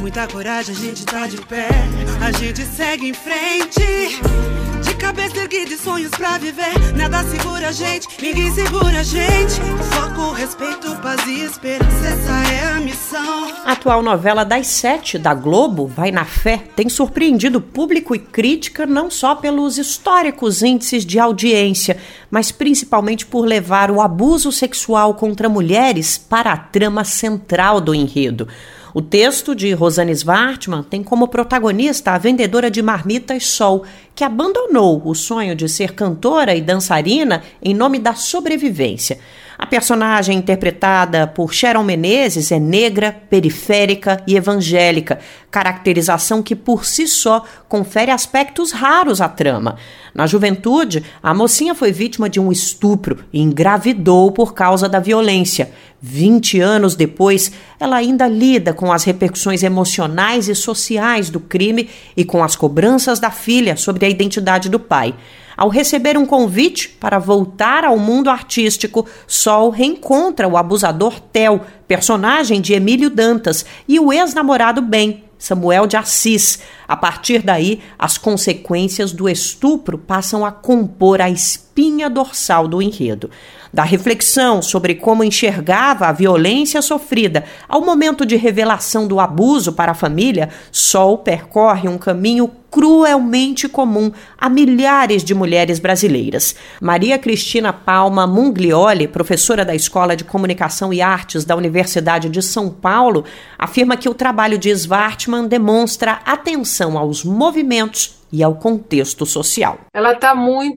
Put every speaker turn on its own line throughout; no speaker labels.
muita coragem, a gente tá de pé. A gente segue em frente, de cabeça erguida e sonhos pra viver. Nada segura a gente, ninguém segura a gente. Foco, respeito, paz e esperança, essa é a missão.
A atual novela das 7 da Globo, Vai na Fé, tem surpreendido público e crítica não só pelos históricos índices de audiência, mas principalmente por levar o abuso sexual contra mulheres para a trama central do enredo. O texto de Rosane Svartman tem como protagonista a vendedora de marmitas Sol, que abandonou o sonho de ser cantora e dançarina em nome da sobrevivência. A personagem interpretada por Sharon Menezes é negra, periférica e evangélica, caracterização que por si só confere aspectos raros à trama. Na juventude, a mocinha foi vítima de um estupro e engravidou por causa da violência. 20 anos depois, ela ainda lida com as repercussões emocionais e sociais do crime e com as cobranças da filha sobre a identidade do pai. Ao receber um convite para voltar ao mundo artístico, Sol reencontra o abusador Theo, personagem de Emílio Dantas, e o ex-namorado Ben, Samuel de Assis. A partir daí, as consequências do estupro passam a compor a espinha dorsal do enredo. Da reflexão sobre como enxergava a violência sofrida ao momento de revelação do abuso para a família, Sol percorre um caminho cruelmente comum a milhares de mulheres brasileiras. Maria Cristina Palma Munglioli, professora da Escola de Comunicação e Artes da Universidade de São Paulo, afirma que o trabalho de Svartman demonstra atenção aos movimentos e ao contexto social.
Ela está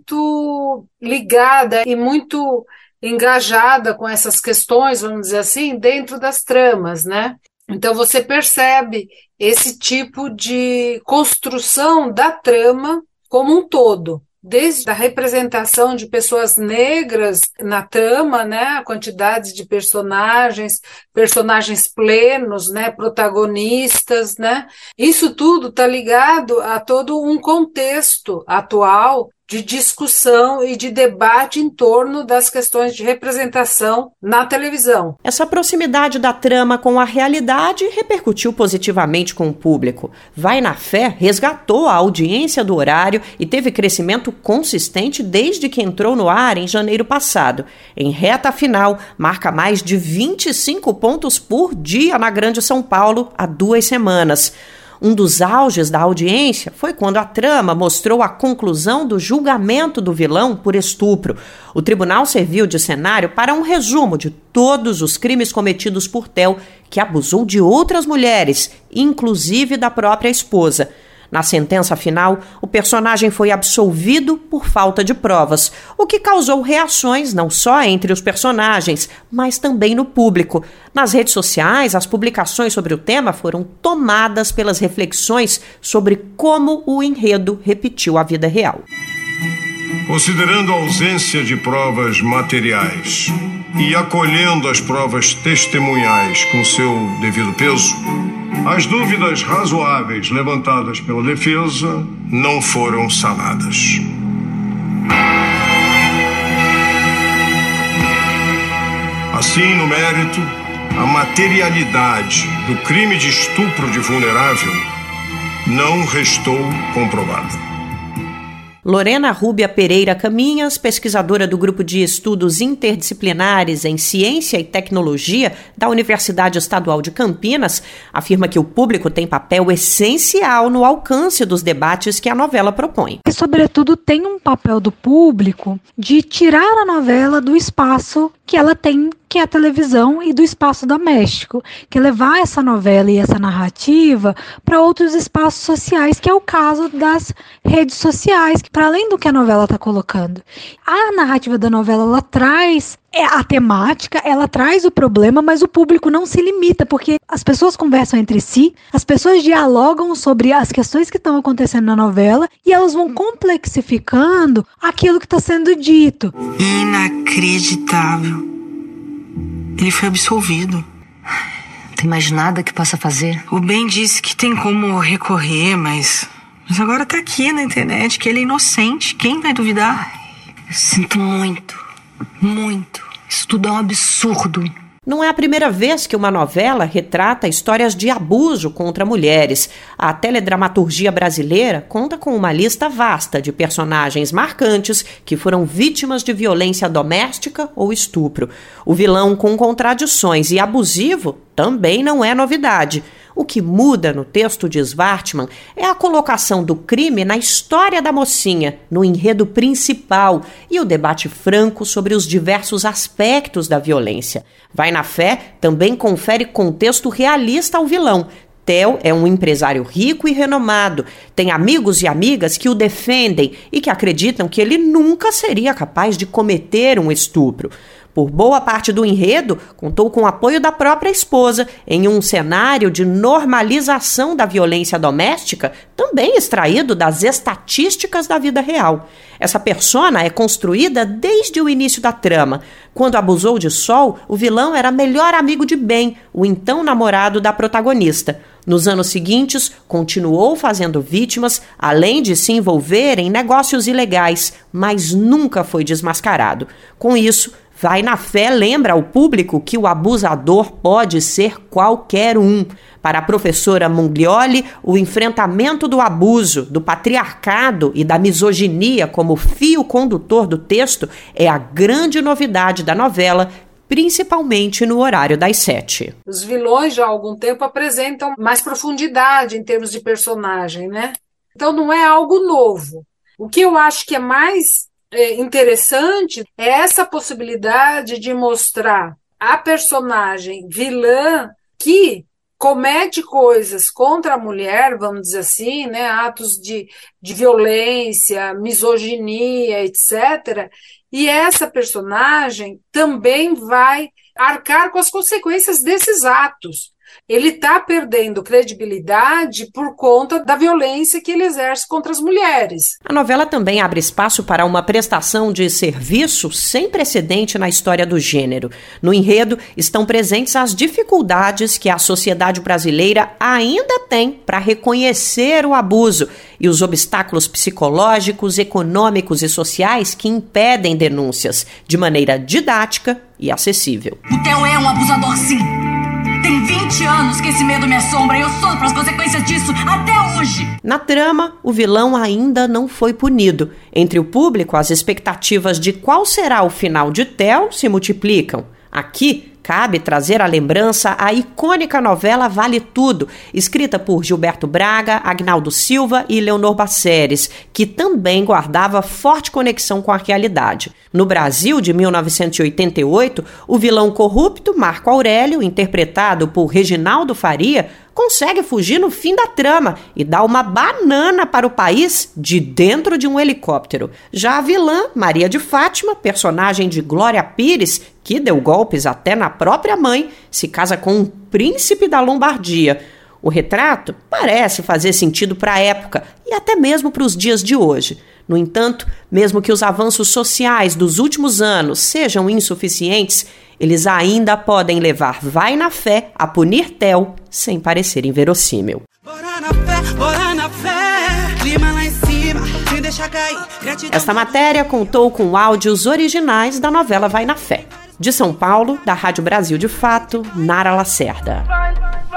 muito ligada e muito engajada com essas questões, vamos dizer assim, dentro das tramas, né? Então você percebe esse tipo de construção da trama como um todo, desde a representação de pessoas negras na trama, né, a quantidade de personagens plenos, né, protagonistas, né? Isso tudo está ligado a todo um contexto atual de discussão e de debate em torno das questões de representação na televisão.
Essa proximidade da trama com a realidade repercutiu positivamente com o público. Vai na Fé resgatou a audiência do horário e teve crescimento consistente desde que entrou no ar em janeiro passado. Em reta final, marca mais de 25 pontos por dia na Grande São Paulo há 2 semanas. Um dos auges da audiência foi quando a trama mostrou a conclusão do julgamento do vilão por estupro. O tribunal serviu de cenário para um resumo de todos os crimes cometidos por Theo, que abusou de outras mulheres, inclusive da própria esposa. Na sentença final, o personagem foi absolvido por falta de provas, o que causou reações não só entre os personagens, mas também no público. Nas redes sociais, as publicações sobre o tema foram tomadas pelas reflexões sobre como o enredo repetiu a vida real.
Considerando a ausência de provas materiais e acolhendo as provas testemunhais com seu devido peso, as dúvidas razoáveis levantadas pela defesa não foram sanadas. Assim, no mérito, a materialidade do crime de estupro de vulnerável não restou comprovada.
Lorena Rúbia Pereira Caminhas, pesquisadora do Grupo de Estudos Interdisciplinares em Ciência e Tecnologia da Universidade Estadual de Campinas, afirma que o público tem papel essencial no alcance dos debates que a novela propõe.
E, sobretudo, tem um papel do público de tirar a novela do espaço que ela tem, que é a televisão, e do espaço doméstico, que é levar essa novela e essa narrativa para outros espaços sociais, que é o caso das redes sociais, que para além do que a novela está colocando. A narrativa da novela, ela traz a temática, ela traz o problema, mas o público não se limita, porque as pessoas conversam entre si, as pessoas dialogam sobre as questões que estão acontecendo na novela e elas vão complexificando aquilo que está sendo dito.
Inacreditável. Ele foi absolvido.
Tem mais nada que possa fazer?
O Ben disse que tem como recorrer, mas agora tá aqui na internet que ele é inocente. Quem vai duvidar?
Eu sinto muito. Isso tudo é um absurdo.
Não é a primeira vez que uma novela retrata histórias de abuso contra mulheres. A teledramaturgia brasileira conta com uma lista vasta de personagens marcantes que foram vítimas de violência doméstica ou estupro. O vilão com contradições e abusivo também não é novidade. O que muda no texto de Schwartzman é a colocação do crime na história da mocinha, no enredo principal, e o debate franco sobre os diversos aspectos da violência. Vai na Fé também confere contexto realista ao vilão. Theo é um empresário rico e renomado, tem amigos e amigas que o defendem e que acreditam que ele nunca seria capaz de cometer um estupro. Por boa parte do enredo, contou com o apoio da própria esposa em um cenário de normalização da violência doméstica, também extraído das estatísticas da vida real. Essa persona é construída desde o início da trama. Quando abusou de Sol, o vilão era melhor amigo de Ben, o então namorado da protagonista. Nos anos seguintes, continuou fazendo vítimas, além de se envolver em negócios ilegais, mas nunca foi desmascarado. Com isso, Vai na Fé lembra ao público que o abusador pode ser qualquer um. Para a professora Monglioli, o enfrentamento do abuso, do patriarcado e da misoginia como fio condutor do texto é a grande novidade da novela, principalmente no horário das 7.
Os vilões já há algum tempo apresentam mais profundidade em termos de personagem, né? Então não é algo novo. O que eu acho que é mais interessante é essa possibilidade de mostrar a personagem vilã que comete coisas contra a mulher, vamos dizer assim, né, atos de violência, misoginia, etc. E essa personagem também vai arcar com as consequências desses atos. Ele está perdendo credibilidade por conta da violência que ele exerce contra as mulheres.
A novela também abre espaço para uma prestação de serviço sem precedente na história do gênero. No enredo estão presentes as dificuldades que a sociedade brasileira ainda tem para reconhecer o abuso e os obstáculos psicológicos, econômicos e sociais que impedem denúncias de maneira didática e acessível.
O Theo é um abusador, sim. Tem 20 anos que esse medo me assombra e eu sofro as consequências disso até hoje.
Na trama, o vilão ainda não foi punido. Entre o público, as expectativas de qual será o final de Theo se multiplicam. Aqui, cabe trazer à lembrança a icônica novela Vale Tudo, escrita por Gilberto Braga, Agnaldo Silva e Leonor Basseres, que também guardava forte conexão com a realidade. No Brasil, de 1988, o vilão corrupto Marco Aurélio, interpretado por Reginaldo Faria, consegue fugir no fim da trama e dá uma banana para o país de dentro de um helicóptero. Já a vilã, Maria de Fátima, personagem de Glória Pires, que deu golpes até na própria mãe, se casa com um príncipe da Lombardia. O retrato parece fazer sentido para a época e até mesmo para os dias de hoje. No entanto, mesmo que os avanços sociais dos últimos anos sejam insuficientes, eles ainda podem levar Vai na Fé a punir Theo sem parecer inverossímil.
Bora na fé, clima lá em cima, sem deixar cair.
Esta matéria contou com áudios originais da novela Vai na Fé. De São Paulo, da Rádio Brasil de Fato, Nara Lacerda.